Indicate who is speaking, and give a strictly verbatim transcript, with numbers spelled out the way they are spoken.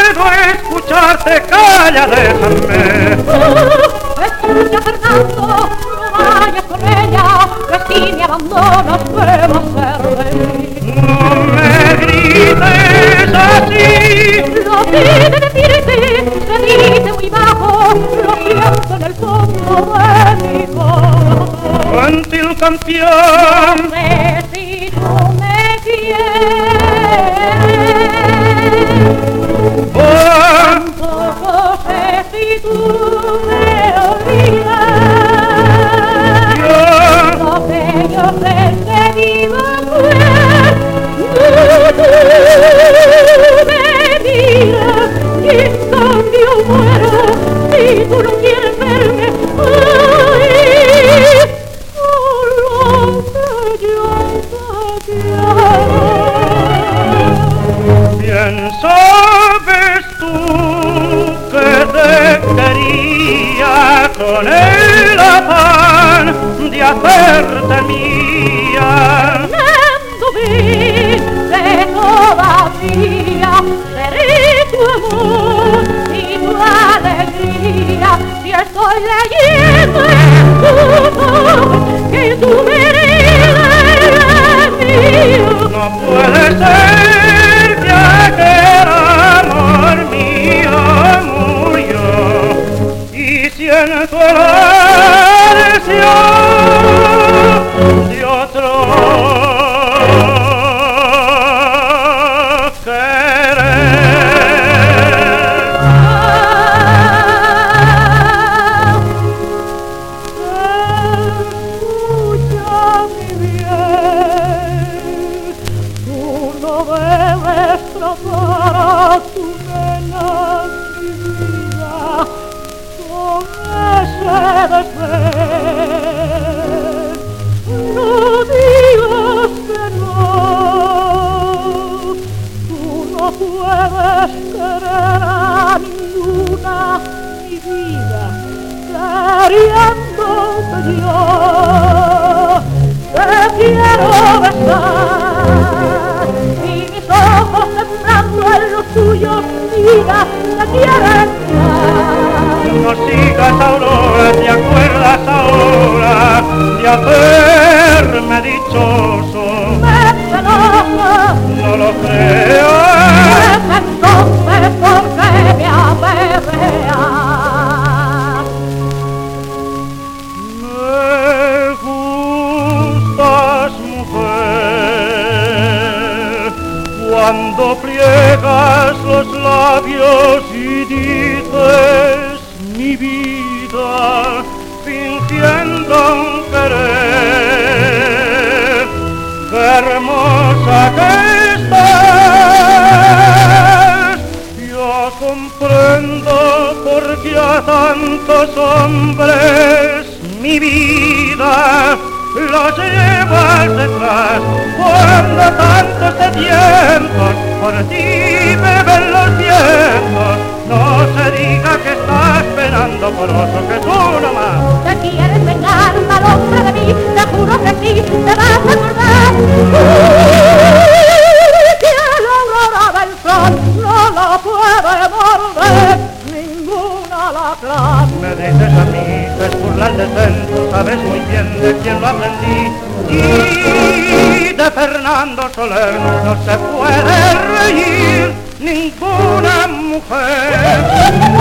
Speaker 1: puedo escucharte, calla, déjame.
Speaker 2: Escucha, Fernando, no vayas con ella, que si me abandonas me va a hacer reír.
Speaker 1: No me grites así.
Speaker 2: Lo que de decirte se dice muy bajo, lo siento en el fondo de mi corazón.
Speaker 1: Gentil canción,
Speaker 2: No sé si tú me quieres, tampoco sé si tú me olvidas. Lo que yo sé que vivo cruel, tú me miras y en cambio muero si tú no quieres verme. Ay, solo que yo te quiero.
Speaker 1: bien sabes tú que te quería con el afán de hacerte mía.
Speaker 2: Fernando, ven, que todavía seré tu amor y tu alegría. Si estoy leyendo en tus ojos que tú me eres mío.
Speaker 1: No puede ser que aquel amor mío murió y siento el ansia de otro
Speaker 2: Escucha, mi bien, tú no debes tratar a tu nena, mi vida, con ese desdén. No digas que no, tú no puedes querer a ninguna, mi vida, queriéndote yo. Te quiero besar y mis ojos temblando en los tuyos, vida, te quieren dar.
Speaker 1: no sigas, Aurora, ¿te acuerdas ahora de hacerme dichoso?
Speaker 2: Me celosa,
Speaker 1: No lo creo.
Speaker 2: pues entonces ¿por qué me apedreas?
Speaker 1: Me gustas, mujer, cuando pliegas los labios y dices mi vida, fingiendo un querer. ¡Qué hermosa que estás! Yo comprendo por qué a tantos hombres mi vida los llevas detrás. Cuando tantos sedientos por ti beben los vientos, no se diga que estás penando por otro que tú no más.
Speaker 2: Te quieres vengar, mal hombre de mí, te juro que sí, te vas a acordar. Uy, que la aurora del sol no la puede morder ningún alacrán.
Speaker 1: Me dices a mí que es burlar del centro, sabes muy bien de quién lo aprendí. Y de Fernando Soler no se puede reír ninguna mujer.